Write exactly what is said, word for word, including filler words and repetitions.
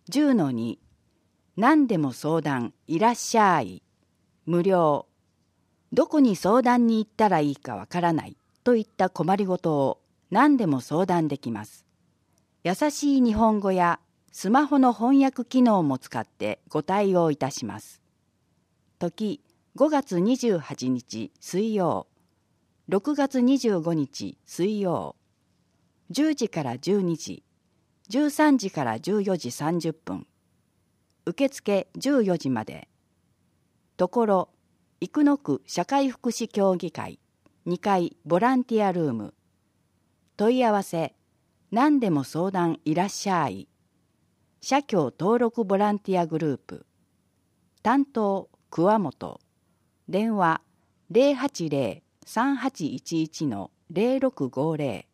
じゅうのに 何でも相談いらっしゃい。無料。どこに相談に行ったらいいかわからないといった困りごとを何でも相談できます。優しい日本語やスマホの翻訳機能も使ってご対応いたします。時ごがつにじゅうはちにち水曜、ろくがつにじゅうごにち水曜、じゅうじからじゅうにじ、じゅうさんじからじゅうよじさんじゅっぷん、受付じゅうよじまで。ところ、生野区社会福祉協議会にかいボランティアルーム。問い合わせ、何でも相談いらっしゃい。社協登録ボランティアグループ。担当、桑本。電話、ゼロはちゼロ さんはちいちいち のゼロろくごゼロ。